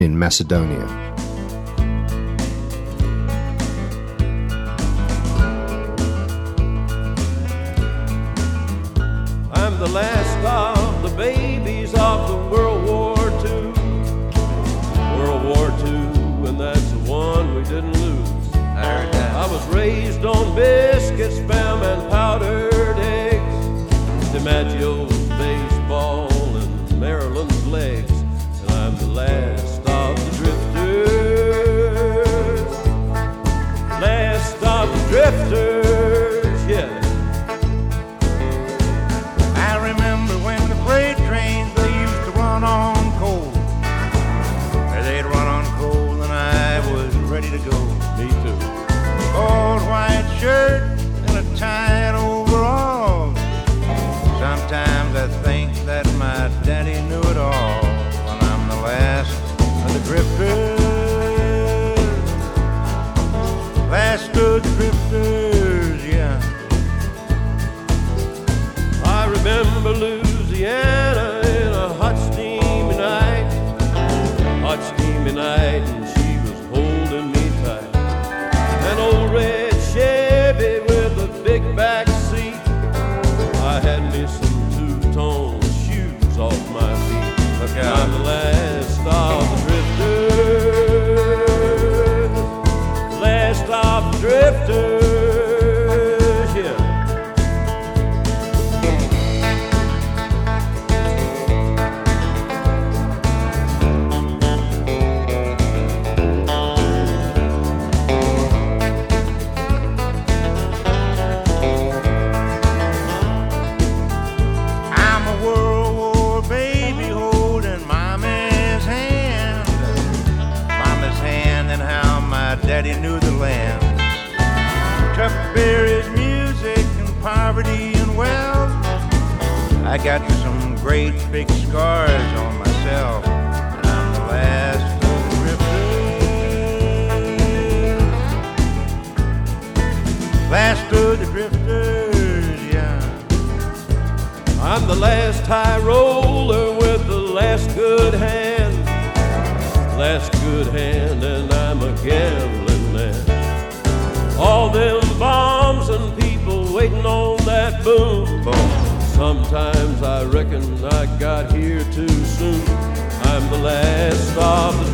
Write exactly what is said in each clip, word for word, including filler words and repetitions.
in Macedonia. I'm the last of the babies of the World War Two. World War Two, and that's the one we didn't lose. I heard that. I was raised on biscuits, spam, and powdered eggs. DiMaggio's baseball and Maryland's legs. And I'm the last of the drifters. Last of the drifters, yeah. I remember when the freight trains, they used to run on coal. They'd run on coal and I was ready to go. Me too. Old white shirt and a tight overall. Sometimes I think that my daddy knew it all. And I'm the last of the drifters. Last of the drifters, yeah. I remember Louisiana in a hot steamy night. Hot steamy night, and she was holding me tight. An old red Chevy with a big back seat. I had me some two-tone shoes off my feet. Look out. I'm the last of the drifters. Last of the drifters, yeah. I'm a World War baby holding Mama's hand. Mama's hand and how my daddy knew the land. Chuck Berry's music and poverty and wealth. I got some great big scars on myself. And I'm the last of the drifters. Last of the drifters, yeah. I'm the last high roller with the last good hand. Last good hand, and I'm a gambling man. All them bombs and people waiting on that boom. Boom. Sometimes I reckon I got here too soon. I'm the last of the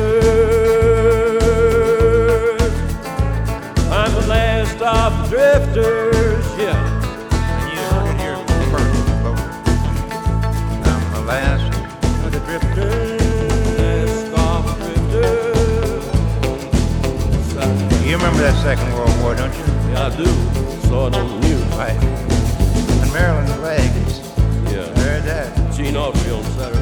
drifters. I'm the last of the drifters, yeah. And you look at your first boat. I'm the last of the drifters. Last of the drifters. You remember that Second World War, don't you? Yeah, I do. Saw it on the news. Right. And Maryland's legs. Yeah. I heard that. Gene Autry on Saturday.